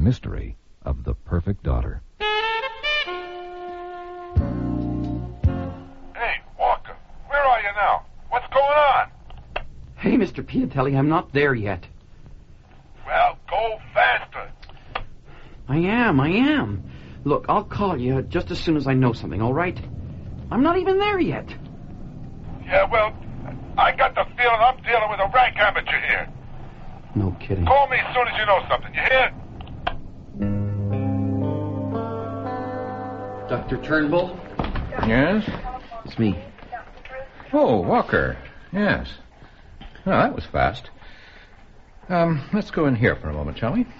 mystery of the perfect daughter. Hey, Walker, where are you now? What's going on? Hey, Mr. Piatelli, I'm not there yet. Well, go faster. I am. Look, I'll call you just as soon as I know something, all right? I'm not even there yet. Yeah, well, I got the feeling I'm dealing with a rank amateur here. No kidding. Call me as soon as you know something, you hear? Dr. Turnbull? Yes? It's me. Oh, Walker. Yes. Well, that was fast. Let's go in here for a moment, shall we?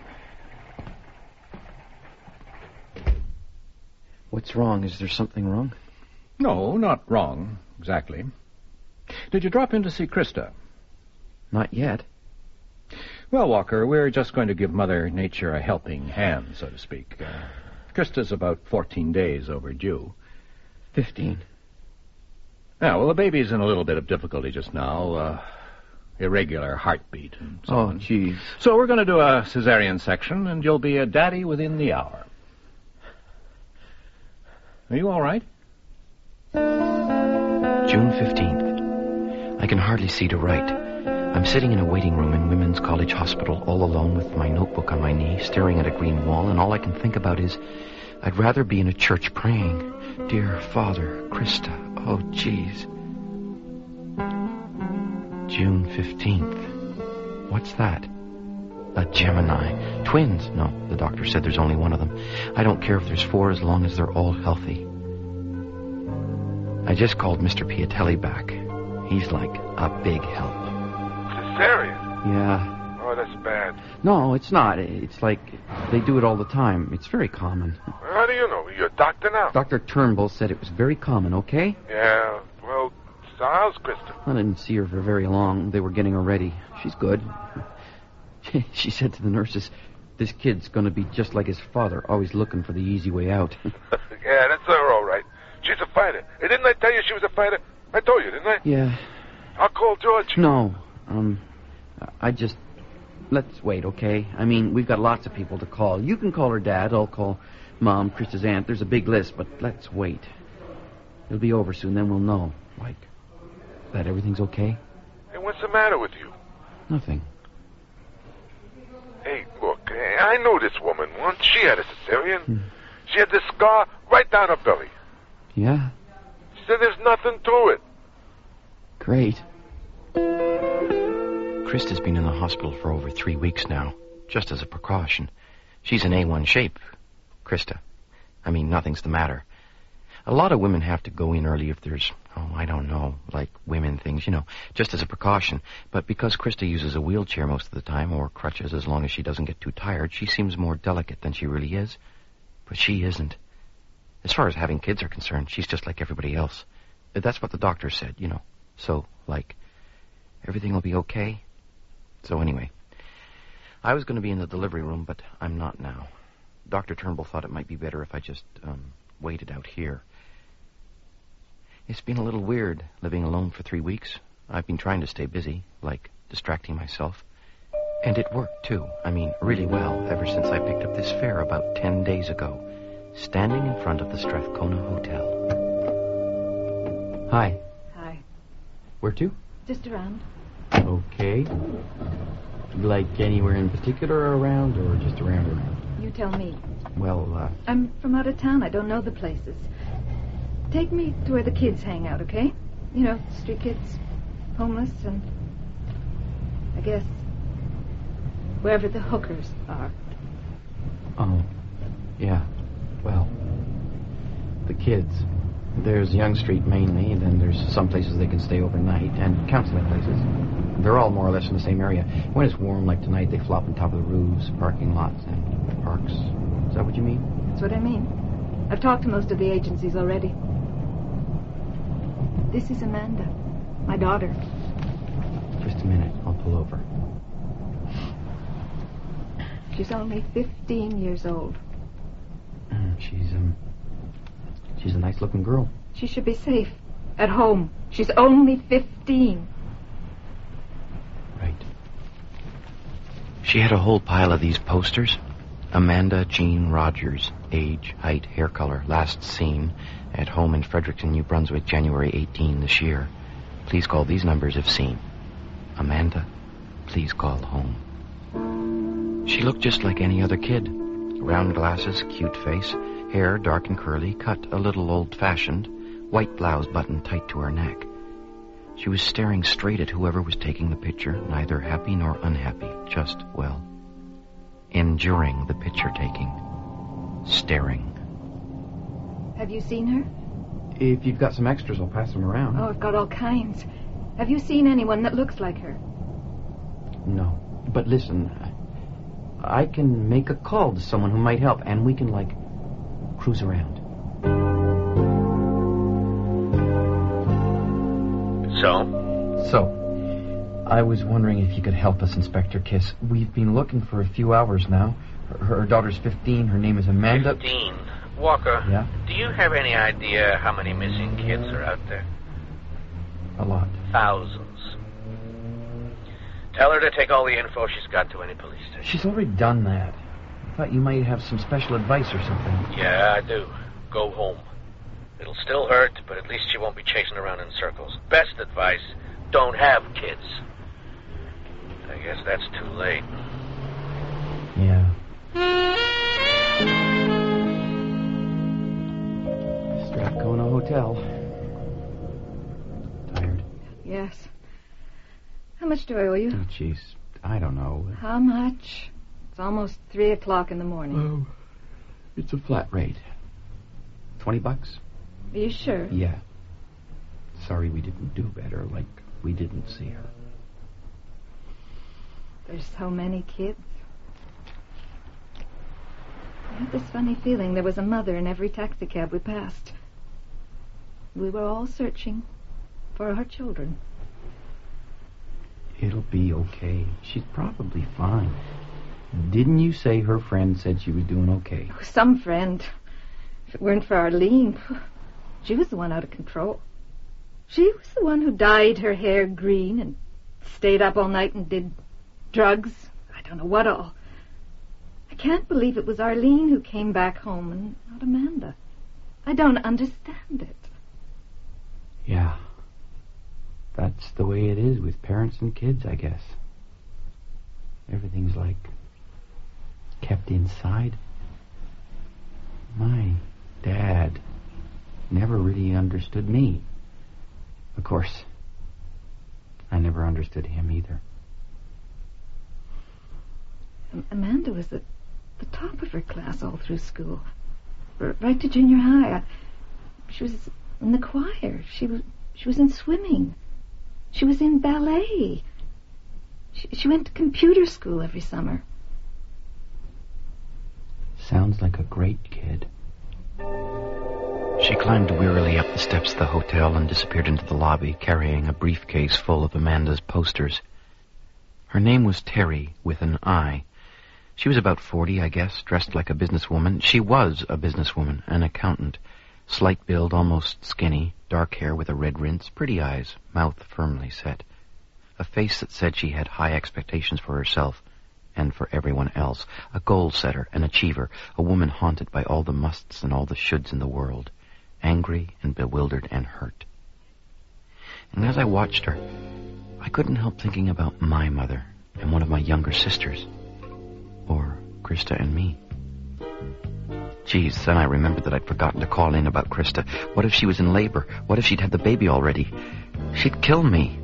What's wrong? Is there something wrong? No, not wrong, exactly. Did you drop in to see Krista? Not yet. Well, Walker, we're just going to give Mother Nature a helping hand, so to speak. Krista's about 14 days overdue. 15. Well, the baby's in a little bit of difficulty just now. Irregular heartbeat and so on. Oh, jeez. So we're going to do a cesarean section, and you'll be a daddy within the hour. Are you all right? June 15th. I can hardly see to write. I'm sitting in a waiting room in Women's College Hospital, all alone with my notebook on my knee, staring at a green wall, and all I can think about is I'd rather be in a church praying. Dear Father, Krista. Oh, jeez. June 15th. What's that? A Gemini. Twins. No, the doctor said there's only one of them. I don't care if there's 4 as long as they're all healthy. I just called Mr. Piatelli back. He's like a big help. Cesarean? Yeah. Oh, that's bad. No, it's not. It's like they do it all the time. It's very common. How do you know? You're a doctor now. Dr. Turnbull said it was very common, okay? Yeah, well, so how's Krista? I didn't see her for very long. They were getting her ready. She's good. She said to the nurses, this kid's going to be just like his father, always looking for the easy way out. Yeah, that's her, all right. She's a fighter. Hey, didn't I tell you she was a fighter? I told you, didn't I? Yeah. I'll call George. No. Let's wait, okay? I mean, we've got lots of people to call. You can call her dad. I'll call Mom, Krista's aunt. There's a big list, but let's wait. It'll be over soon, then we'll know. Like, that everything's okay? Hey, what's the matter with you? Nothing. Hey, look, I knew this woman once. She had a cesarean. She had this scar right down her belly. Yeah? She said there's nothing to it. Great. Krista's been in the hospital for over 3 weeks now, just as a precaution. She's in A1 shape, Krista. I mean, nothing's the matter. A lot of women have to go in early if there's, I don't know, like women things, just as a precaution. But because Krista uses a wheelchair most of the time, or crutches as long as she doesn't get too tired, she seems more delicate than she really is. But she isn't. As far as having kids are concerned, she's just like everybody else. That's what the doctor said, So, everything will be okay. So anyway, I was going to be in the delivery room, but I'm not now. Dr. Turnbull thought it might be better if I just, waited out here. It's been a little weird, living alone for 3 weeks. I've been trying to stay busy, like distracting myself. And it worked, too. I mean, really well, ever since I picked up this fare about 10 days ago, standing in front of the Strathcona Hotel. Hi. Hi. Where to? Just around. Okay. Like anywhere in particular around, or just around? You tell me. Well, I'm from out of town. I don't know the places. Take me to where the kids hang out, okay? Street kids, homeless, and I guess wherever the hookers are. Oh, yeah. Well, the kids. There's Yonge Street mainly, and then there's some places they can stay overnight, and counseling places. They're all more or less in the same area. When it's warm, like tonight, they flop on top of the roofs, parking lots, and parks. Is that what you mean? That's what I mean. I've talked to most of the agencies already. This is Amanda, my daughter. Just a minute. I'll pull over. She's only 15 years old. She's a nice-looking girl. She should be safe. At home. She's only 15. Right. She had a whole pile of these posters. Amanda Jean Rogers, age, height, hair color, last seen at home in Fredericton, New Brunswick, January 18 this year. Please call these numbers if seen. Amanda, please call home. She looked just like any other kid. Round glasses, cute face, hair dark and curly, cut a little old-fashioned, white blouse buttoned tight to her neck. She was staring straight at whoever was taking the picture, neither happy nor unhappy, just, well, enduring the picture-taking, staring. Have you seen her? If you've got some extras, I'll pass them around. Oh, I've got all kinds. Have you seen anyone that looks like her? No. But listen, I can make a call to someone who might help, and we can, cruise around. So, I was wondering if you could help us, Inspector Kiss. We've been looking for a few hours now. Her daughter's 15. Her name is Amanda. 15? Walker, Yeah? do you have any idea how many missing kids are out there? A lot. Thousands. Tell her to take all the info she's got to any police station. She's already done that. I thought you might have some special advice or something. Yeah, I do. Go home. It'll still hurt, but at least she won't be chasing around in circles. Best advice, don't have kids. I guess that's too late. Yeah. Strathcona Hotel. Tired? Yes. How much do I owe you? Oh, jeez. I don't know. How much? It's almost 3 o'clock in the morning. Oh, it's a flat rate. $20? Are you sure? Yeah. Sorry we didn't do better, like we didn't see her. There's so many kids. I had this funny feeling there was a mother in every taxicab we passed. We were all searching for our children. It'll be okay. She's probably fine. Didn't you say her friend said she was doing okay? Oh, some friend. If it weren't for Arlene, she was the one out of control. She was the one who dyed her hair green and stayed up all night and did drugs. I don't know what all. I can't believe it was Arlene who came back home and not Amanda. I don't understand it. Yeah. That's the way it is with parents and kids, I guess. Everything's kept inside. My dad never really understood me. Of course, I never understood him either. Amanda was at the top of her class all through school. Right to junior high. She was in the choir. She was in swimming. She was in ballet. She went to computer school every summer. Sounds like a great kid. She climbed wearily up the steps of the hotel and disappeared into the lobby, carrying a briefcase full of Amanda's posters. Her name was Terry, with an I. She was about 40, I guess, dressed like a businesswoman. She was a businesswoman, an accountant. Slight build, almost skinny, dark hair with a red rinse, pretty eyes, mouth firmly set. A face that said she had high expectations for herself and for everyone else. A goal setter, an achiever, a woman haunted by all the musts and all the shoulds in the world. Angry and bewildered and hurt. And as I watched her, I couldn't help thinking about my mother and one of my younger sisters. Or Krista and me. Geez, then I remembered that I'd forgotten to call in about Krista. What if she was in labor? What if she'd had the baby already? She'd kill me.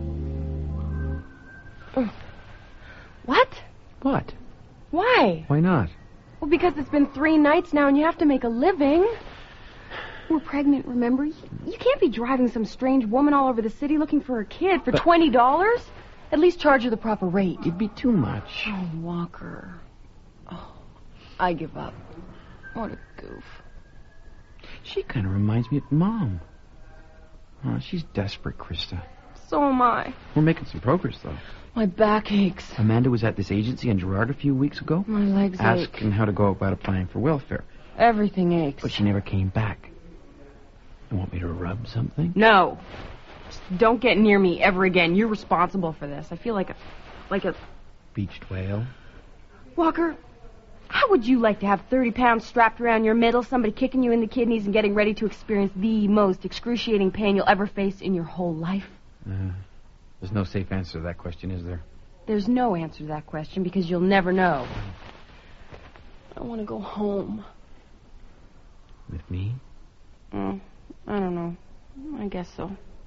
What? What? Why? Why not? Well, because it's been 3 nights now and you have to make a living. We're pregnant, remember? You can't be driving some strange woman all over the city looking for a kid for $20. At least charge her the proper rate. It'd be too much. Oh, Walker. Oh, I give up. What a goof. She kind of reminds me of Mom. Oh, she's desperate, Krista. So am I. We're making some progress, though. My back aches. Amanda was at this agency in Gerard a few weeks ago. My legs ache. Asking how to go about applying for welfare. Everything aches. But she never came back. You want me to rub something? No. Just don't get near me ever again. You're responsible for this. I feel like a... Beached whale? Walker, How would you like to have 30 pounds strapped around your middle, somebody kicking you in the kidneys and getting ready to experience the most excruciating pain you'll ever face in your whole life? There's no safe answer to that question, is there? There's no answer to that question because you'll never know. I want to go home. With me? I don't know. I guess so.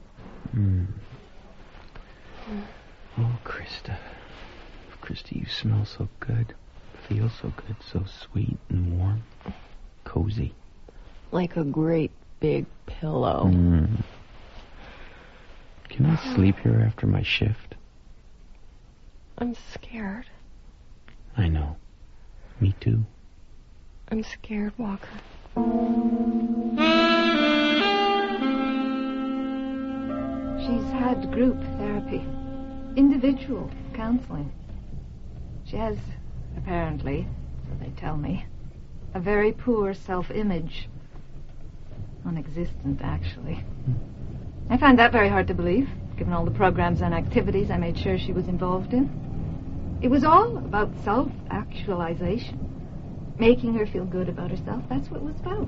Oh, Krista. Krista, you smell so good. Feel so good. So sweet and warm. Cozy. Like a great big pillow. Can I sleep here after my shift? I'm scared. I know. Me too. I'm scared, Walker. She's had group therapy, individual counseling. She has, apparently, so they tell me, a very poor self-image. Non-existent, actually. I find that very hard to believe, given all the programs and activities I made sure she was involved in. It was all about self-actualization. Making her feel good about herself, that's what it was about.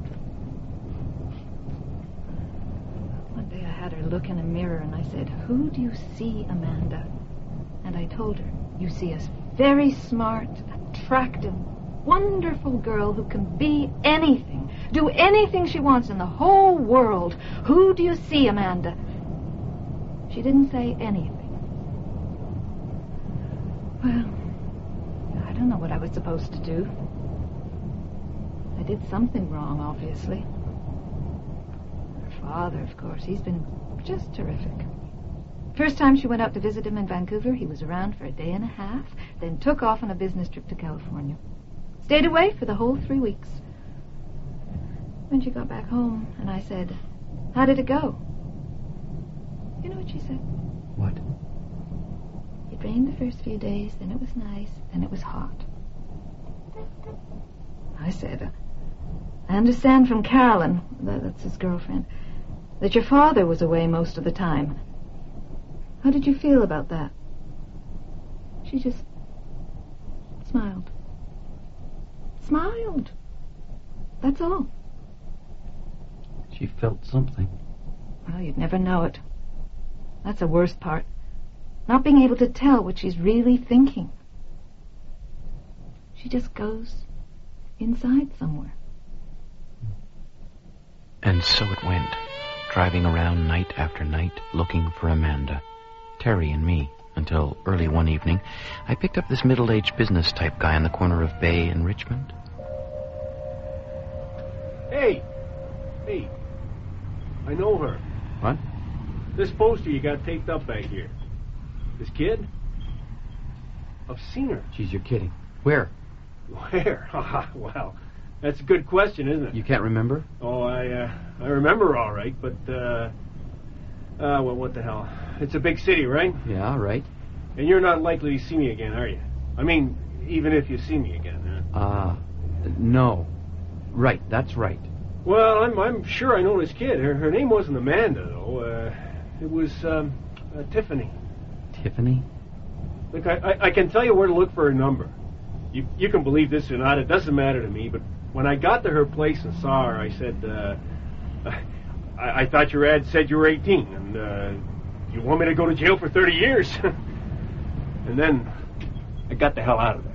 One day I had her look in a mirror and I said, "Who do you see, Amanda?" And I told her, "You see a very smart, attractive, wonderful girl who can be anything, do anything she wants in the whole world. Who do you see, Amanda?" She didn't say anything. Well, I don't know what I was supposed to do. I did something wrong, obviously. Her father, of course, he's been just terrific. First time she went out to visit him in Vancouver, he was around for a day and a half, then took off on a business trip to California. Stayed away for the whole 3 weeks. When she got back home, and I said, "How did it go?" You know what she said? What? It rained the first few days, then it was nice, then it was hot. I said, "I understand from Carolyn," that's his girlfriend, "that your father was away most of the time. How did you feel about that?" She just smiled. Smiled. That's all. She felt something. Well, you'd never know it. That's the worst part. Not being able to tell what she's really thinking. She just goes inside somewhere. And so it went, driving around night after night, looking for Amanda, Terry and me, until early one evening, I picked up this middle-aged business-type guy on the corner of Bay and Richmond. Hey, I know her. What? This poster you got taped up back here. This kid? I've seen her. Geez, you're kidding. Where? Where? Well, that's a good question, isn't it? You can't remember? Oh, I remember all right, but, well, what the hell? It's a big city, right? Yeah, right. And you're not likely to see me again, are you? I mean, even if you see me again, huh? No. Right, that's right. Well, I'm sure I know this kid. Her name wasn't Amanda, though. It was, Tiffany. Tiffany? Look, I can tell you where to look for her number. You can believe this or not, it doesn't matter to me, but when I got to her place and saw her, I said, I thought your ad said you were 18, and, you want me to go to jail for 30 years? And then I got the hell out of there.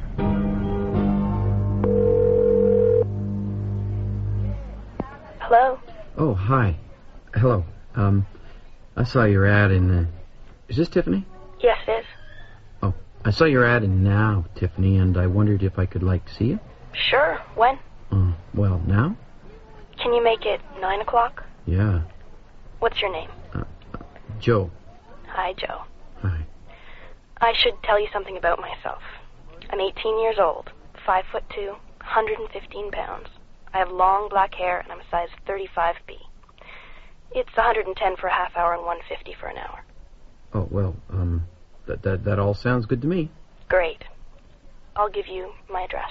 Hello? Oh, hi. Hello. I saw your ad in, is this Tiffany? Yes, it is. Oh, I saw your ad in Now, Tiffany, and I wondered if I could, see you? Sure. When? Well, now? Can you make it 9 o'clock? Yeah. What's your name? Joe. Hi, Joe. Hi. I should tell you something about myself. I'm 18 years old, 5'2", 115 pounds. I have long black hair, and I'm a size 35B. It's 110 for a half hour and 150 for an hour. Oh, well, that all sounds good to me. Great. I'll give you my address.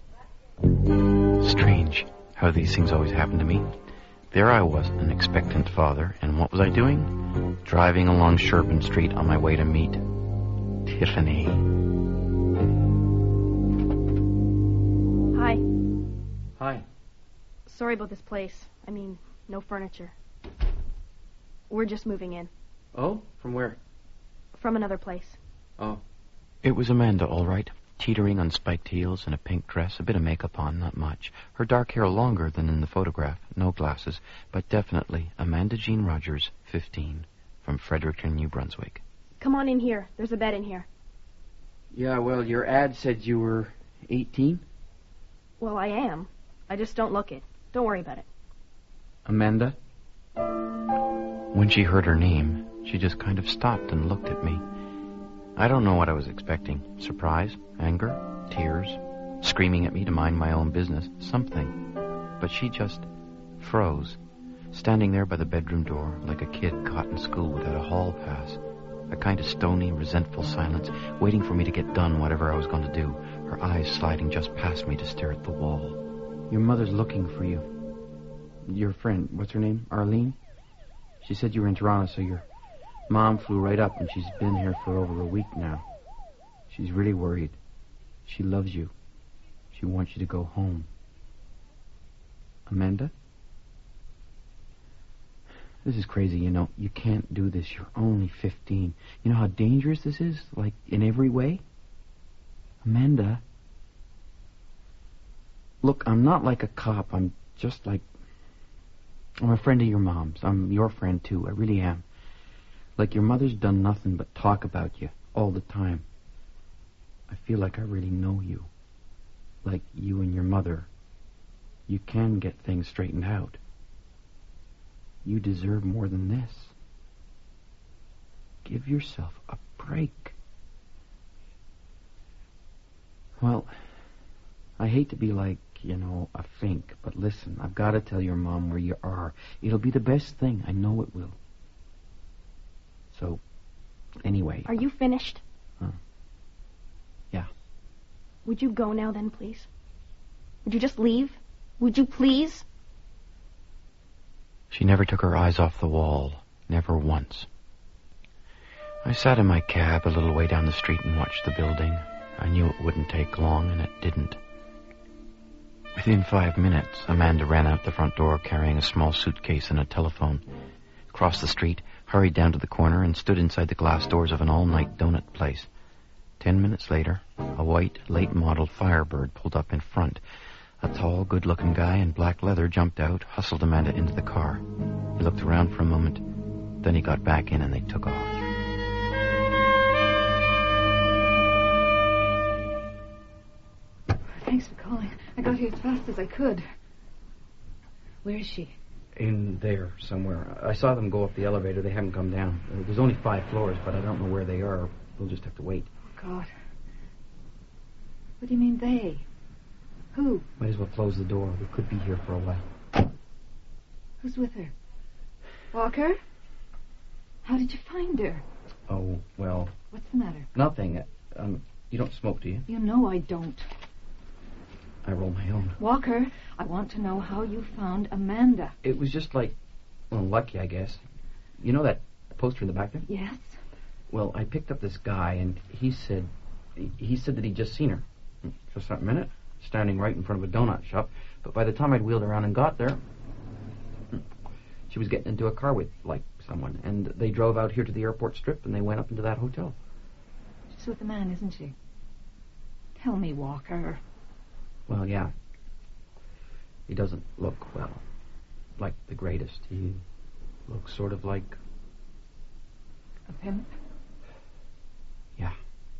Strange how these things always happen to me. There I was, an expectant father, and what was I doing? Driving along Sherbourne Street on my way to meet Tiffany. Hi. Hi. Sorry about this place. I mean, no furniture. We're just moving in. Oh? From where? From another place. Oh. It was Amanda, all right. Teetering on spiked heels and a pink dress, a bit of makeup on, not much. Her dark hair longer than in the photograph, no glasses, but definitely Amanda Jean Rogers, 15, from Fredericton, New Brunswick. Come on in here. There's a bed in here. Yeah, well, your ad said you were 18? Well, I am. I just don't look it. Don't worry about it. Amanda? When she heard her name, she just kind of stopped and looked at me. I don't know what I was expecting. Surprise? Anger? Tears? Screaming at me to mind my own business? Something. But she just froze, standing there by the bedroom door like a kid caught in school without a hall pass. A kind of stony, resentful silence, waiting for me to get done whatever I was going to do, her eyes sliding just past me to stare at the wall. Your mother's looking for you. Your friend, what's her name? Arlene? She said you were in Toronto, so your mom flew right up, and she's been here for over a week now. She's really worried. She loves you. She wants you to go home. Amanda? This is crazy, you know. You can't do this. You're only 15. You know how dangerous this is? Like, in every way? Amanda? Look, I'm not like a cop. I'm just like... I'm a friend of your mom's. I'm your friend, too. I really am. Like your mother's done nothing but talk about you all the time. I feel like I really know you. Like you and your mother. You can get things straightened out. You deserve more than this. Give yourself a break. Well, I hate to be like, you know, a fink, but listen, I've got to tell your mom where you are. It'll be the best thing. I know it will. So, anyway. Are you finished? Yeah. Would you go now then, please? Would you just leave? Would you please? She never took her eyes off the wall. Never once. I sat in my cab a little way down the street and watched the building. I knew it wouldn't take long, and it didn't. Within 5 minutes, Amanda ran out the front door carrying a small suitcase and a telephone. Crossed the street, hurried down to the corner, and stood inside the glass doors of an all-night donut place. 10 minutes later, a white, late-model Firebird pulled up in front. A tall, good-looking guy in black leather jumped out, hustled Amanda into the car. He looked around for a moment, then he got back in and they took off. Thanks for calling. I got here as fast as I could. Where is she? In there, somewhere. I saw them go up the elevator. They haven't come down. There's only 5 floors, but I don't know where they are. We'll just have to wait. Oh, God. What do you mean, they? Who? Might as well close the door. We could be here for a while. Who's with her? Walker? How did you find her? Oh, well... What's the matter? Nothing. You don't smoke, do you? You know I don't. I roll my own. Walker, I want to know how you found Amanda. It was just like, well, lucky, I guess. You know that poster in the back there? Yes. Well, I picked up this guy, and he said that he'd just seen her. Just that minute, standing right in front of a donut shop. But by the time I'd wheeled around and got there, she was getting into a car with, like, someone. And they drove out here to the airport strip, and they went up into that hotel. She's with a man, isn't she? Tell me, Walker. Well, yeah. He doesn't look, well, like the greatest. He looks sort of like... A pimp? Yeah.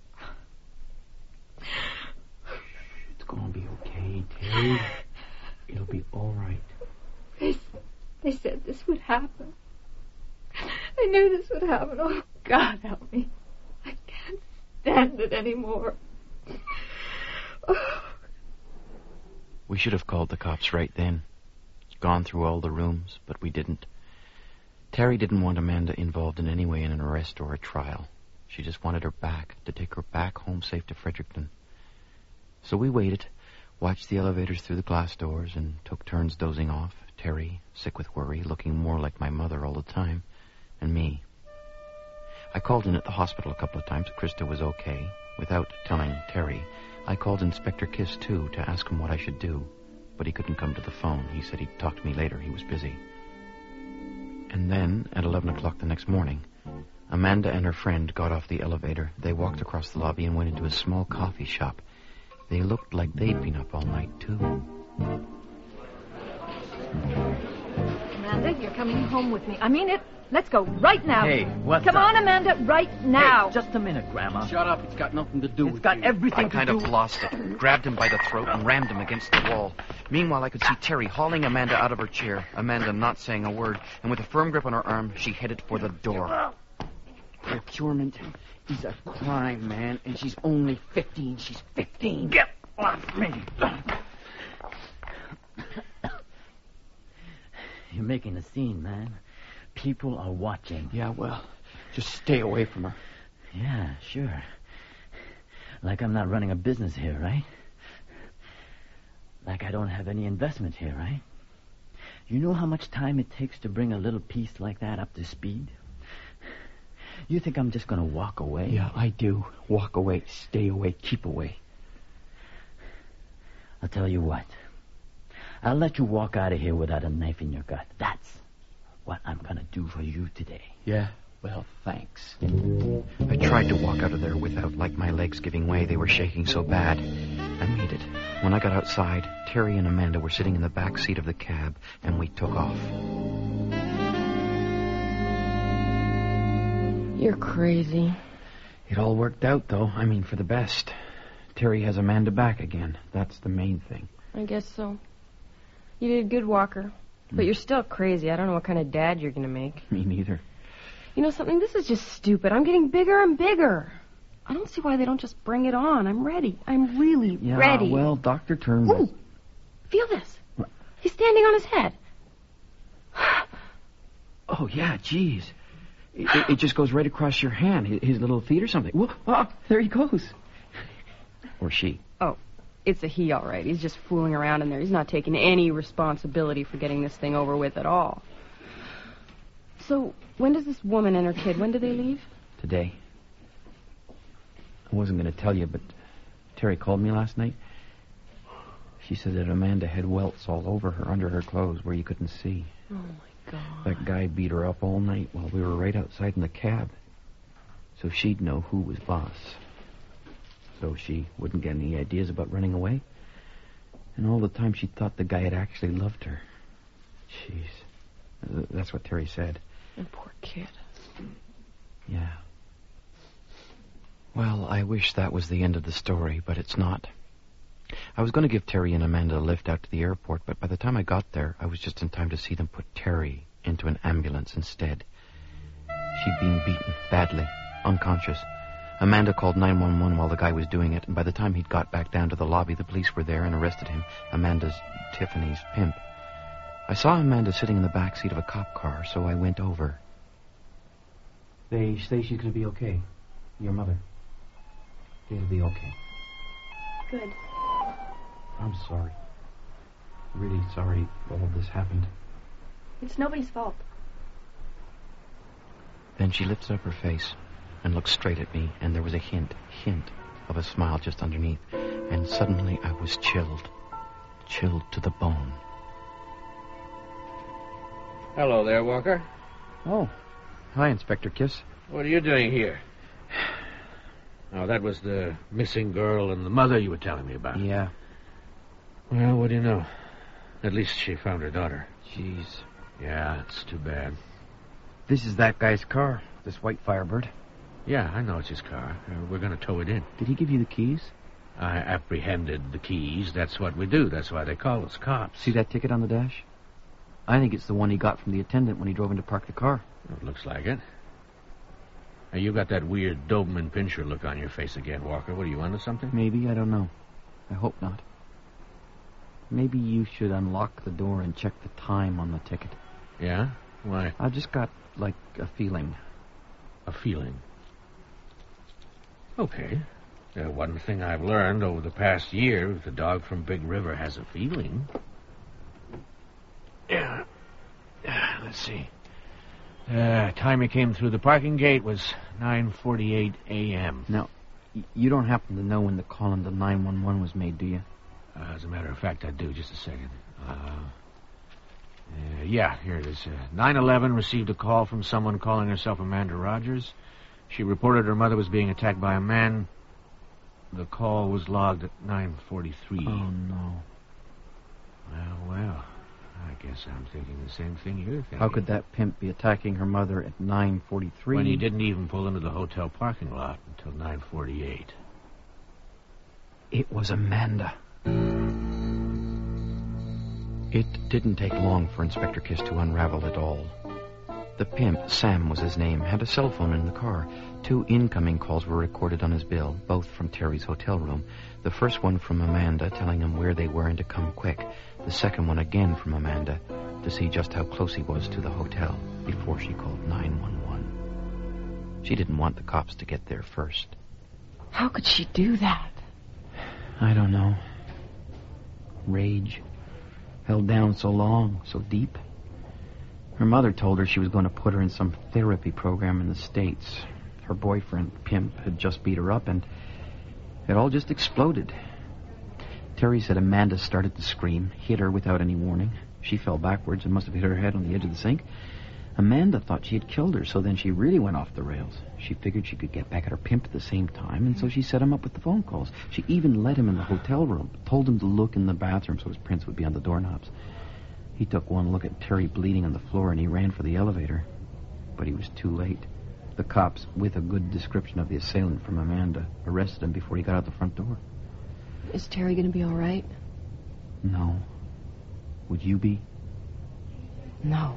It's gonna be okay, Terry. It'll be all right. They said this would happen. I knew this would happen. Oh, God, help me. I can't stand it anymore. Oh. We should have called the cops right then. Gone through all the rooms, but we didn't. Terry didn't want Amanda involved in any way in an arrest or a trial. She just wanted her back, to take her back home safe to Fredericton. So we waited, watched the elevators through the glass doors, and took turns dozing off. Terry, sick with worry, looking more like my mother all the time, and me. I called in at the hospital a couple of times. Krista was okay. Without telling Terry, I called Inspector Kiss, too, to ask him what I should do. but he couldn't come to the phone. He said he'd talk to me later. He was busy. And then, at 11 o'clock the next morning, Amanda and her friend got off the elevator. They walked across the lobby and went into a small coffee shop. They looked like they'd been up all night, too. Amanda, you're coming home with me. I mean it. Let's go right now. Hey, what's Come up? on, Amanda, right now. Hey, just a minute, Grandma. Shut up. It's got nothing to do with It's got you. everything I to kind do... of lost it, grabbed him by the throat and rammed him against the wall. Meanwhile, I could see Terry hauling Amanda out of her chair, Amanda not saying a word, and with a firm grip on her arm, she headed for the door. Procurement is a crime, man, and she's only 15. She's 15. Get off me. You're making a scene, man. People are watching. Yeah, well, just stay away from her. Yeah, sure. Like I'm not running a business here, right? Like I don't have any investment here, right? You know how much time it takes to bring a little piece like that up to speed? You think I'm just going to walk away? Yeah, I do. Walk away, stay away, keep away. I'll tell you what. I'll let you walk out of here without a knife in your gut. That's what I'm going to do for you today. Yeah? Well, thanks. I tried to walk out of there without, like, my legs giving way. They were shaking so bad. I made it. When I got outside, Terry and Amanda were sitting in the back seat of the cab, and we took off. You're crazy. It all worked out, though. I mean, for the best. Terry has Amanda back again. That's the main thing. I guess so. You did good, Walker. But you're still crazy. I don't know what kind of dad you're going to make. Me neither. You know something? This is just stupid. I'm getting bigger and bigger. I don't see why they don't just bring it on. I'm ready. I'm really ready. Yeah, well, Dr. Turnbull... Ooh, feel this. He's standing on his head. Oh, yeah, jeez. It just goes right across your hand, his little feet or something. Whoa, ah, there he goes. Or she. Oh, it's a he, all right. He's just fooling around in there. He's not taking any responsibility for getting this thing over with at all. So, when does this woman and her kid, when do they leave? Today. I wasn't going to tell you, but Terry called me last night. She said that Amanda had welts all over her, under her clothes, where you couldn't see. Oh, my God. That guy beat her up all night while we were right outside in the cab. So she'd know who was boss. So she wouldn't get any ideas about running away. And all the time she thought the guy had actually loved her. Jeez. That's what Terry said. And poor kid. Yeah. Well, I wish that was the end of the story, but it's not. I was going to give Terry and Amanda a lift out to the airport, but by the time I got there, I was just in time to see them put Terry into an ambulance instead. She'd been beaten badly, unconscious. Amanda called 911 while the guy was doing it, and by the time he'd got back down to the lobby, the police were there and arrested him, Amanda's, Tiffany's, pimp. I saw Amanda sitting in the back seat of a cop car, so I went over. They say she's going to be okay. Your mother. It'll be okay. Good. I'm sorry. Really sorry all of this happened. It's nobody's fault. Then she lifted up her face and looked straight at me, and there was a hint of a smile just underneath. And suddenly I was chilled to the bone. Hello there, Walker. Oh, hi, Inspector Kiss. What are you doing here? Oh, that was the missing girl and the mother you were telling me about. Yeah. Well, what do you know? At least she found her daughter. Jeez. Yeah, it's too bad. This is that guy's car, this white Firebird. Yeah, I know it's his car. We're going to tow it in. Did he give you the keys? I apprehended the keys. That's what we do. That's why they call us cops. See that ticket on the dash? I think it's the one he got from the attendant when he drove in to park the car. It looks like it. Hey, you got that weird Doberman Pinscher look on your face again, Walker. What, are you onto something? Maybe, I don't know. I hope not. Maybe you should unlock the door and check the time on the ticket. Yeah? Why? I just got, like, a feeling. A feeling? Okay. One thing I've learned over the past year, if the dog from Big River has a feeling... Yeah. Let's see. Time he came through the parking gate was 9:48 a.m. Now, you don't happen to know when the call into 911 was made, do you? As a matter of fact, I do. Just a second. Yeah, here it is. 911 received a call from someone calling herself Amanda Rogers. She reported her mother was being attacked by a man. The call was logged at 9:43. Oh, no. Well, I guess I'm thinking the same thing you're thinking. How could that pimp be attacking her mother at 9:43? When he didn't even pull into the hotel parking lot until 9:48. It was Amanda. It didn't take long for Inspector Kiss to unravel it all. The pimp, Sam was his name, had a cell phone in the car. 2 incoming calls were recorded on his bill, both from Terry's hotel room. The first one from Amanda, telling him where they were and to come quick. The second one again from Amanda, to see just how close he was to the hotel before she called 911. She didn't want the cops to get there first. How could she do that? I don't know. Rage. Held down so long, so deep. Her mother told her she was going to put her in some therapy program in the States. Her boyfriend, Pimp, had just beat her up, and it all just exploded. Terry said Amanda started to scream, hit her without any warning. She fell backwards and must have hit her head on the edge of the sink. Amanda thought she had killed her, so then she really went off the rails. She figured she could get back at her pimp at the same time, and so she set him up with the phone calls. She even let him in the hotel room, told him to look in the bathroom so his prints would be on the doorknobs. He took one look at Terry bleeding on the floor, and he ran for the elevator. But he was too late. The cops, with a good description of the assailant from Amanda, arrested him before he got out the front door. Is Terry going to be all right? No. Would you be? No.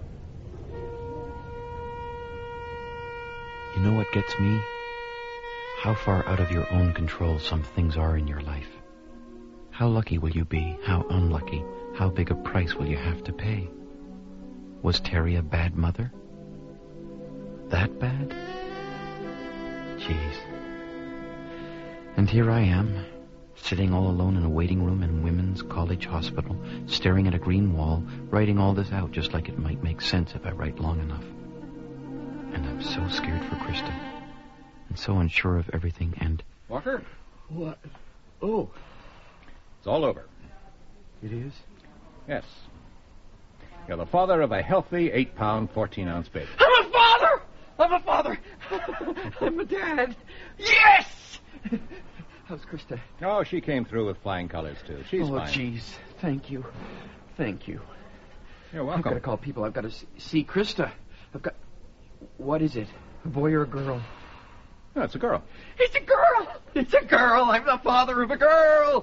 You know what gets me? How far out of your own control some things are in your life. How lucky will you be? How unlucky? How big a price will you have to pay? Was Terry a bad mother? That bad? Jeez. And here I am, sitting all alone in a waiting room in Women's College Hospital, staring at a green wall, writing all this out just like it might make sense if I write long enough. And I'm so scared for Krista, and so unsure of everything, and... Walker? What? Oh. It's all over. It is? Yes. You're the father of a healthy 8-pound, 14-ounce baby. I'm a father! I'm a father! I'm a dad! Yes! How's Krista? Oh, she came through with flying colors, too. She's fine. Oh, jeez. Thank you. Thank you. You're welcome. I've got to call people. I've got to see Krista. I've got... What is it? A boy or a girl? No, it's a girl. It's a girl! It's a girl! I'm the father of a girl!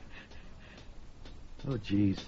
Oh, jeez.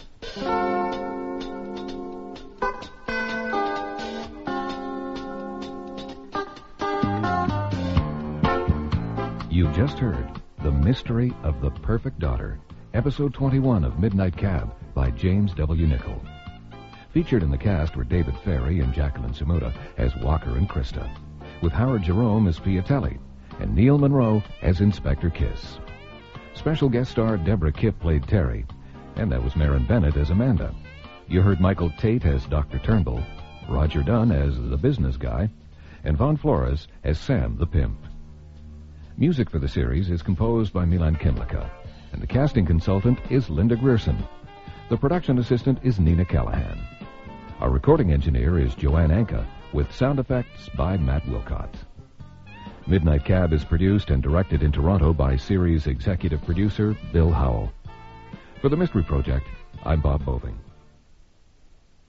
You've just heard The Mystery of the Perfect Daughter, Episode 21 of Midnight Cab by James W. Nichol. Featured in the cast were David Ferry and Jacqueline Sumuda as Walker and Krista, with Howard Jerome as Piatelli and Neil Monroe as Inspector Kiss. Special guest star Deborah Kipp played Terry, and that was Maren Bennett as Amanda. You heard Michael Tate as Dr. Turnbull, Roger Dunn as the business guy, and Von Flores as Sam the pimp. Music for the series is composed by Milan Kimlicka, and the casting consultant is Linda Grierson. The production assistant is Nina Callahan. Our recording engineer is Joanne Anka, with sound effects by Matt Wilcott. Midnight Cab is produced and directed in Toronto by series executive producer Bill Howell. For the Mystery Project, I'm Bob Boving.